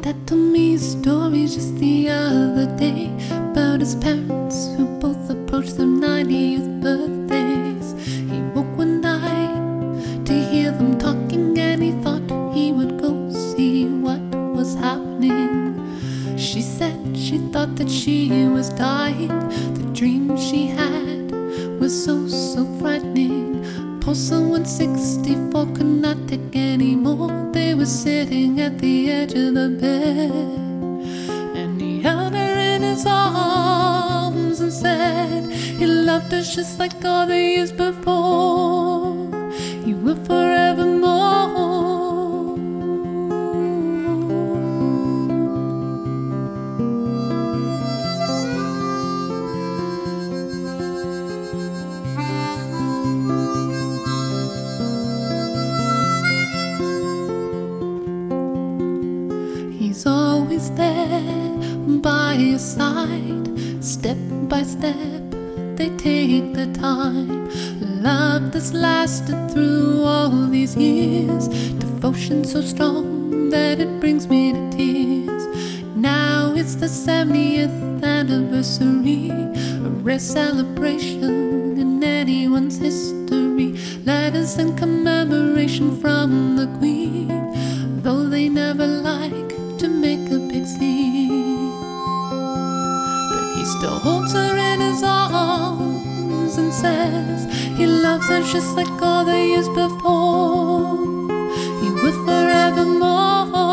dad told me a story just the other day about his parents who both approached their 90th birthdays. He woke one night to hear them talking, and he thought he would go see what was happening. She said she thought that she was dying. The dream she had was so frightening. Pulsar 164 could not take anymore. They were sitting at the edge of the bed, and he held her in his arms and said he loved her just like all the years before. He will forevermore. He's always there by your side. Step by step they take the time. Love that's lasted through all these years. Devotion so strong that it brings me to tears. Now it's the 70th anniversary, a rare celebration in anyone's history. Letters and commemoration from the Queen, though they never like to make a big scene. But he still holds her in his arms and says he loves her just like all the years before. He will forevermore.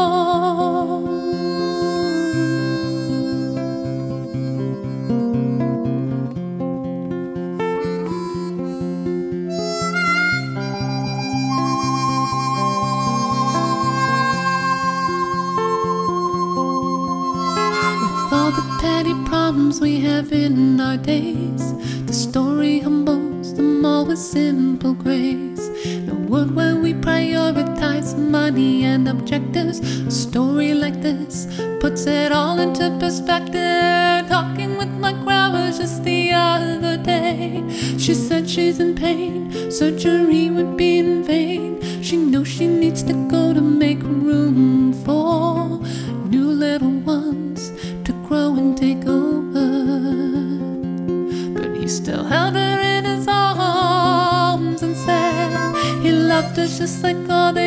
All the petty problems we have in our days, the story humbles them all with simple grace. In a world where we prioritize money and objectives, a story like this puts it all into perspective. Talking with my grandma just the other day, she said she's in pain, surgery would be in vain. She knows she needs to go to make room for new little ones to grow and take over. But he still held her in his arms and said he loved her just like all the